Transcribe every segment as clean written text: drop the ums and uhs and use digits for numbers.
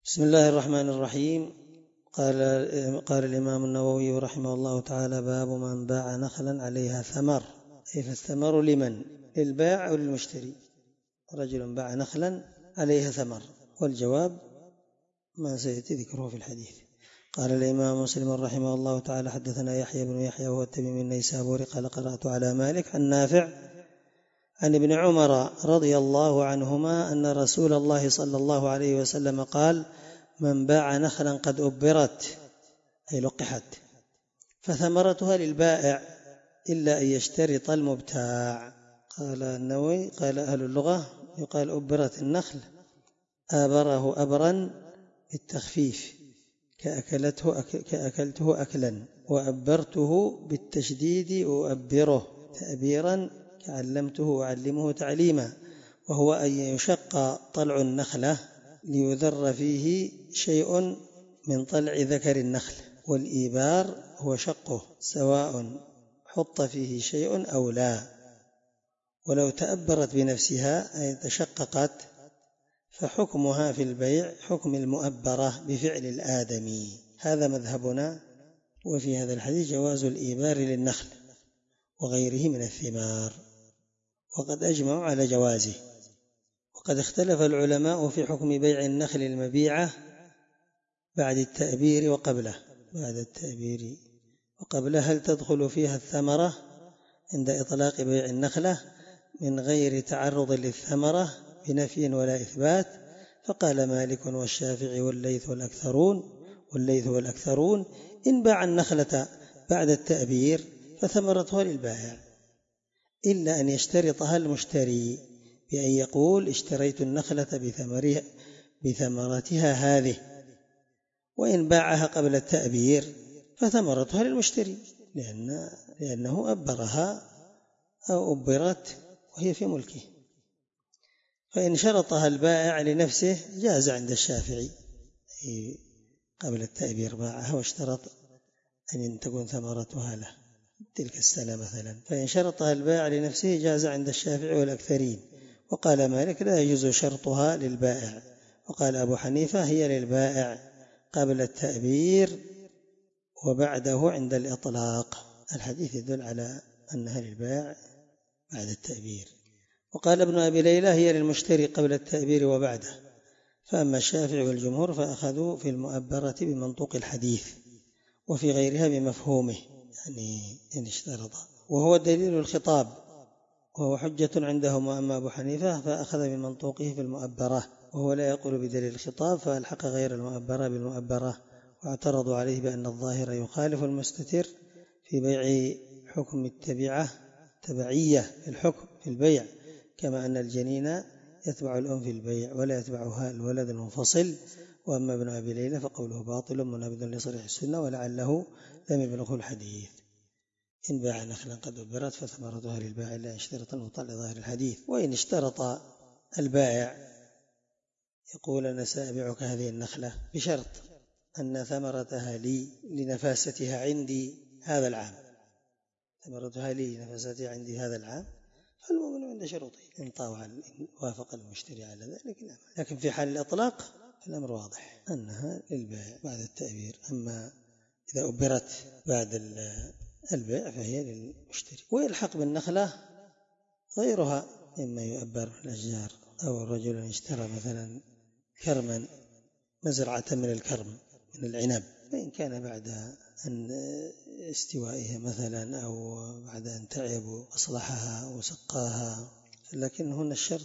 بسم الله الرحمن الرحيم. قال الإمام النووي رحمه الله تعالى: باب من باع نخلا عليها ثمر، أي فالثمر لمن؟ للبائع أو للمشتري؟ رجل باع نخلا عليها ثمر، والجواب ما سيأتي ذكره في الحديث. قال الإمام مسلم رحمه الله تعالى: حدثنا يحيى بن يحيى وهو التميمي النيسابوري قال: قرأت على مالك عن نافع عن ابن عمر رضي الله عنهما أن رسول الله صلى الله عليه وسلم قال: من باع نخلا قد أبرت، أي لقحت، فثمرتها للبائع إلا أن يشترط المبتاع. قال النووي: قال أهل اللغة يقال أبرت النخل، آبره أبرا بالتخفيف، كأكلته أكلا، وأبرته بالتشديد أؤبره تأبيرا، كعلمته أعلمه تعليما، وهو أن يشق طلع النخلة ليذر فيه شيء من طلع ذكر النخل، والإيبار هو شقه سواء حط فيه شيء أو لا. ولو تأبرت بنفسها أي تشققت فحكمها في البيع حكم المؤبرة بفعل الآدمي. هذا مذهبنا. وفي هذا الحديث جواز الإيبار للنخل وغيره من الثمار، وقد أجمعوا على جوازه. وقد اختلف العلماء في حكم بيع النخل المبيعة بعد التأبير وقبله. هل تدخل فيها الثمرة عند إطلاق بيع النخلة من غير تعرض للثمرة بنفي ولا إثبات؟ فقال مالك والشافعي والليث والأكثرون إن باع النخلة بعد التأبير فثمرتها للبائع، إلا أن يشترطها المشتري بأن يقول: اشتريت النخلة بثمرتها هذه. وإن باعها قبل التأبير فثمرتها للمشتري، لأنه أبرها أو أبرت وهي في ملكه. فإن شرطها البائع لنفسه جاز عند الشافعي، قبل التأبير باعها واشترط أن تكون ثمرتها له، تلك السنة مثلا. فإن شرطها البائع لنفسه جاز عند الشافعي والأكثرين. وقال مالك: لا يجوز شرطها للبائع. وقال أبو حنيفة: هي للبائع قبل التأبير وبعده عند الإطلاق. الحديث يدل على أنها للبائع بعد التأبير. وقال ابن أبي ليلى: هي للمشتري قبل التأبير وبعده. فأما الشافعي والجمهور فأخذوا في المؤبرة بمنطوق الحديث، وفي غيرها بمفهومه، يعني إن اشترط، وهو دليل الخطاب، وهو حجة عندهم. وأما أبو حنيفة فأخذ بمنطوقه في المؤبرة، وهو لا يقول بدليل الخطاب، فألحق غير المؤبرة بالمؤبرة، واعترضوا عليه بأن الظاهر يخالف المستتر في بيع حكم تبعية في الحكم في البيع، كما أن الجنين يتبع الأم في البيع ولا يتبعها الولد المنفصل. وأما ابن أبي ليلى فقوله باطل منابذ لصريح السنة، ولعله لم يبلغه الحديث. إن باع نخلا قد أبرت فثمرتها للبائع لا يشترط المطلع لظاهر الحديث. وإن اشترط البائع يقول: أنا سأبيعك هذه النخلة بشرط أن ثمرتها لي لنفاستها عندي هذا العام، فالمؤمن عند شروطه إن وافق المشتري على ذلك لا. لكن في حال الإطلاق الأمر واضح أنها للبائع بعد التأبير. أما إذا أبرت بعد البيع فهي للمشتري. ويلحق بالنخلة غيرها مما يؤبر الأشجار، أو الرجل اشترى مثلا كرما، مزرعة من الكرم من العنب، فإن كان بعد أن استوائها مثلا أو بعد أن تعب وأصلحها وسقاها، لكن هنا الشرط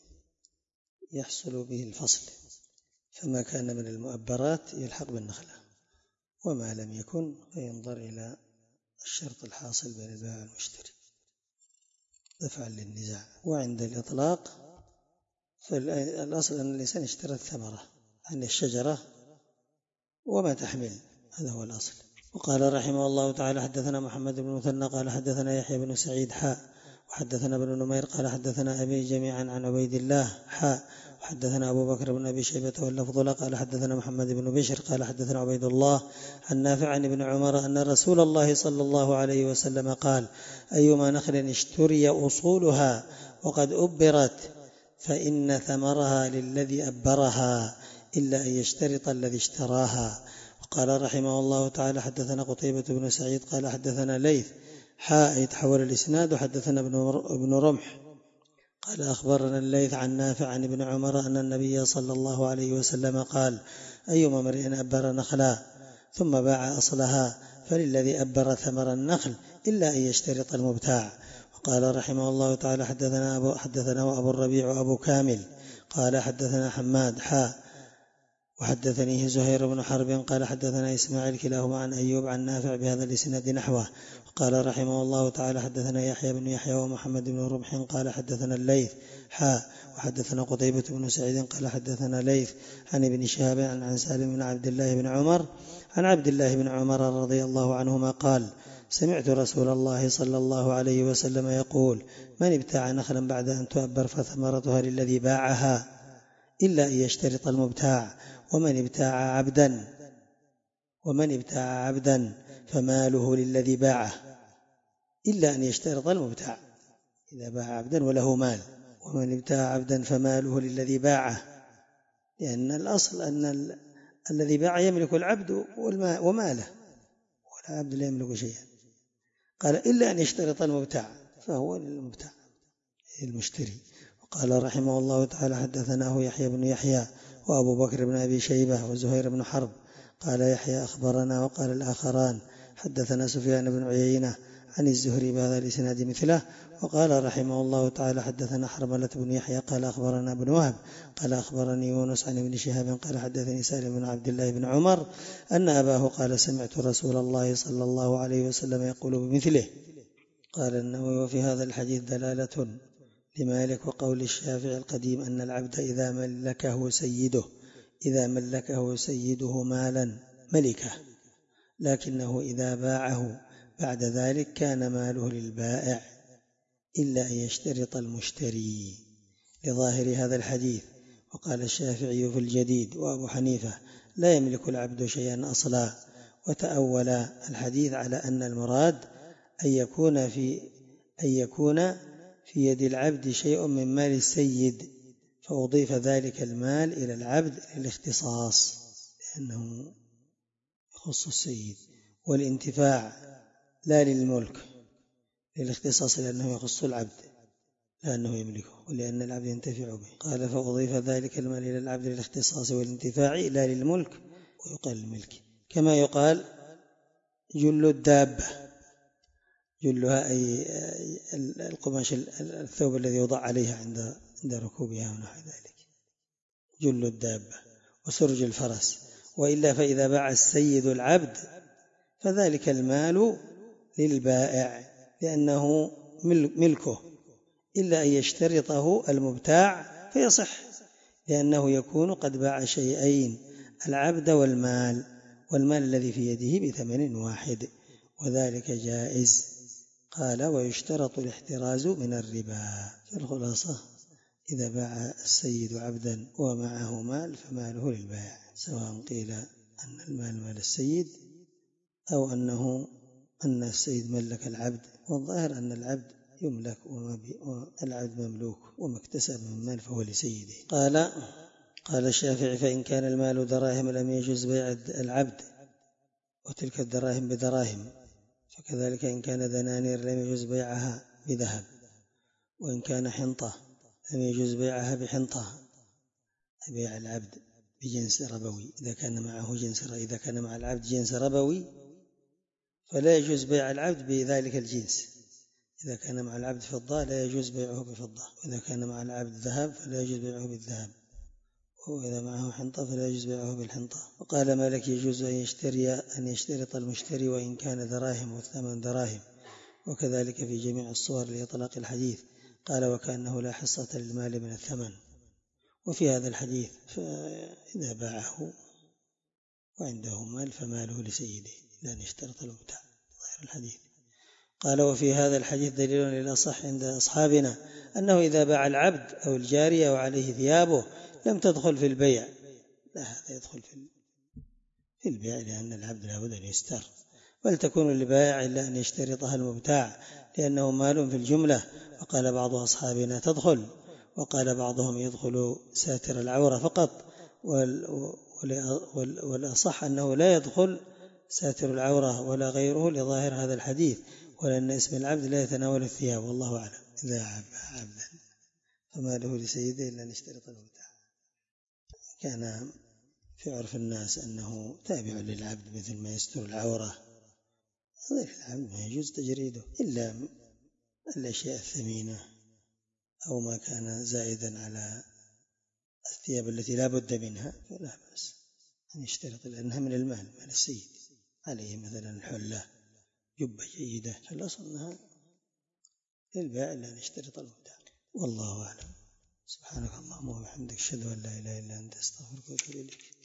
يحصل به الفصل، فما كان من المؤبرات يلحق بالنخلة، وما لم يكن فينظر إلى الشرط الحاصل بين البائع والمشتري دفعا للنزاع. وعند الإطلاق فالأصل أن الإنسان اشترى الثمرة عن الشجرة وما تحمل، هذا هو الأصل. وقال رحمه الله تعالى: حدثنا محمد بن مثنى قال حدثنا يحيى بن سعيد وحدثنا ابن نمير قال حدثنا أبي جميعا عن عبيد الله وحدثنا أبو بكر بن أبي شيبة واللفظ له قال حدثنا محمد بن بشر قال حدثنا عبيد الله عن نافع عن ابن عمر أن رسول الله صلى الله عليه وسلم قال: أيما نخل اشتري أصولها وقد أبرت فإن ثمرها للذي أبرها إلا أن يشترط الذي اشتراها. وقال رحمه الله تعالى حدثنا قتيبة بن سعيد قال حدثنا ليث يتحول الإسناد وحدثنا ابن رمح قال أخبرنا الليث عن نافع عن ابن عمر أن النبي صلى الله عليه وسلم قال أيما امرئ أبر نخلا ثم باع أصلها فللذي أبر ثمر النخل إلا أن يشترط المبتاع. وقال رحمه الله تعالى حدثنا أبو الربيع وأبو كامل قال حدثنا حماد وحدثنيه زهير بن حرب قال حدثنا إسماعيل كلاهما عن أيوب عن نافع بهذا الإسناد نحوه. وقال رحمه الله تعالى حدثنا يحيى بن يحيى ومحمد بن رمح قال حدثنا الليث وحدثنا قتيبة بن سعيد قال حدثنا ليث عن ابن شهاب عن سالم بن عبد الله بن عمر عن عبد الله بن عمر رضي الله عنهما قال سمعت رسول الله صلى الله عليه وسلم يقول من ابتاع نخلا بعد أن تؤبر فثمرتها للذي باعها إلا أن يشترط المبتاع ومن ابتاع عبدا فماله للذي باعه إلا أن يشترط المبتاع إذا باع عبدا وله مال ومن ابتاع عبدا فماله للذي باعه لأن الأصل أن الذي باع يملك العبد وماله والعبد لا يملك شيئا. قال إلا أن يشترط المبتاع فهو للمبتاع المشتري. وقال رحمه الله تعالى حدثناه يحيى بن يحيى وأبو بكر بن أبي شيبة وزهير بن حرب قال يحيى أخبرنا وقال الآخران حدثنا سفيان بن عيينة عن الزهري بهذا الإسناد مثله. وقال رحمه الله تعالى حدثنا حرملة بن يحيى قال أخبرنا ابن وهب قال أخبرني يونس عن ابن شهاب قال حدثني سالم بن عبد الله بن عمر أن أباه قال سمعت رسول الله صلى الله عليه وسلم يقول بمثله. قال النووي وفي هذا الحديث دلالة لمالك وقول الشافعي القديم أن العبد إذا ملكه سيده مالا ملكه لكنه إذا باعه بعد ذلك كان ماله للبائع إلا أن يشترط المشتري لظاهر هذا الحديث. وقال الشافعي في الجديد وأبو حنيفة لا يملك العبد شيئا أصلا وتأول الحديث على أن المراد أن يكون في يد العبد شيء من مال السيد فأضيف ذلك المال إلى العبد للاختصاص لأنه يخص السيد والانتفاع لا للملك للاختصاص لأنه يخص العبد لأنه يملكه ولأن العبد ينتفع به. قال فأضيف ذلك المال إلى العبد للاختصاص والانتفاع لا للملك ويقال الملك كما يقال جل الدابة جلها أي القماش الثوب الذي يوضع عليها عند ركوبها ونحو ذلك جل الدابة وسرج الفرس. وإلا فإذا باع السيد العبد فذلك المال للبائع لأنه ملكه إلا أن يشترطه المبتاع فيصح لأنه يكون قد باع شيئين العبد والمال الذي في يده بثمن واحد وذلك جائز. قال ويشترط الاحتراز من الربا. الخلاصة إذا باع السيد عبدا ومعه مال فماله للبائع سواء قيل أن المال مال السيد أو أن السيد ملك العبد والظاهر أن العبد يملك والعبد مملوك وما اكتسب من مال فهو لسيده. قال الشافعي فإن كان المال دراهم لم يجوز بيع العبد وتلك الدراهم بدراهم فكذلك إن كان دنانير لم يجوز بيعها بذهب وإن كان حنطة لم يجوز بيعها بحنطة بيع العبد بجنس ربوي إذا كان مع العبد جنس ربوي فلا يجوز بيع العبد بذلك الجنس. إذا كان مع العبد فضة لا يجوز بيعه بفضة وإذا كان مع العبد ذهب فلا يجوز بيعه بالذهب وإذا معه حنطة فلا يجوز بيعه بالحنطة. وقال مالك يجوز أن يشترط المشتري وإن كان دراهم والثمن دراهم وكذلك في جميع الصور لإطلاق الحديث. قال وكأنه لا حصة للمال من الثمن. وفي هذا الحديث فإذا باعه وعنده مال فماله لسيده لا يشترط المبتاع ظاهر الحديث. قال وفي هذا الحديث دليل للأصح عند أصحابنا أنه إذا باع العبد أو الجارية وعليه ثيابه لم تدخل في البيع لا هذا يدخل في البيع لأن العبد لا بد أن يستر بل تكون للبائع إلا أن يشترطها المبتاع لأنه مال في الجملة. وقال بعض أصحابنا تدخل وقال بعضهم يدخل ساتر العورة فقط والأصح أنه لا يدخل ساتر العورة ولا غيره لظاهر هذا الحديث، ولأن اسم العبد لا يتناول الثياب، والله أعلم. إذا عبدا فما له لسيده إلا أن يشترط له تعالى. كان في عرف الناس أنه تابع للعبد مثل ما يستر العورة، هذا العبد ما يجوز تجريده إلا الأشياء الثمينة أو ما كان زائدا على الثياب التي لا بد منها، فلا بأس أن يشترط، لأنها من المال، مال السيد، عليه مثلا الحلة، جبة جيدة، فالأصل أنها للبائع لا نشترط المبتاع. والله أعلم. سبحانك اللهم وبحمدك، أشهد أن لا إله إلا أنت، أستغفرك وأتوب إليك.